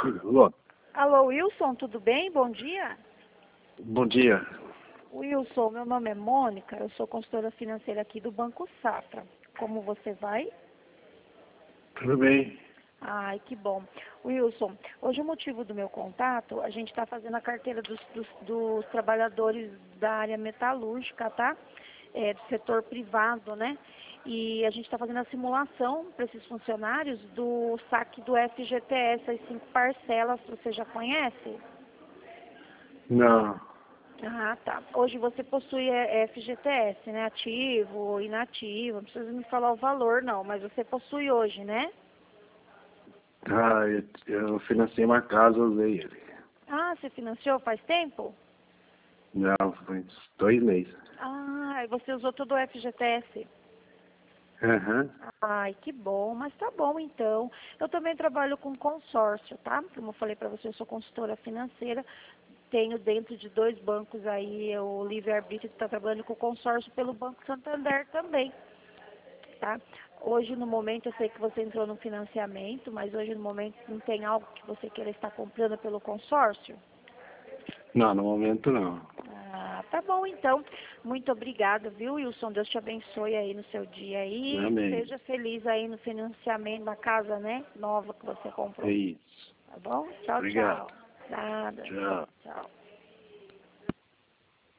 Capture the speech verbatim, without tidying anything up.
Alô? Alô, Wilson, tudo bem? Bom dia. Bom dia. Wilson, meu nome é Mônica, eu sou consultora financeira aqui do Banco Safra. Como você vai? Tudo bem? Ai, que bom. Wilson, hoje o motivo do meu contato, a gente está fazendo a carteira dos, dos, dos trabalhadores da área metalúrgica, tá? É, do setor privado, né? E a gente está fazendo a simulação para esses funcionários do saque do F G T S, as cinco parcelas, você já conhece? Não. Ah, tá. Hoje você possui é, F G T S, né? Ativo, inativo, não precisa me falar o valor não, mas você possui hoje, né? Ah, eu, eu financei uma casa, usei ele. Ah, você financiou faz tempo? Não, foi uns dois meses. Ah, e você usou todo o F G T S? Aham. Ai, que bom, mas tá bom então. Eu também trabalho com consórcio, tá? Como eu falei para você, eu sou consultora financeira. Tenho dentro de dois bancos aí o Livre Arbítrio que está trabalhando com consórcio pelo Banco Santander também, tá? Hoje no momento eu sei que você entrou no financiamento, mas hoje no momento não tem algo que você queira estar comprando pelo consórcio? Não, no momento não. Ah, tá bom então. Muito obrigada, viu, Wilson? Deus te abençoe aí no seu dia aí. Amém. Seja feliz aí no financiamento da casa, né? Nova que você É comprou. isso. Tá bom? Tchau, Obrigado. tchau. Nada. Tchau. Tchau.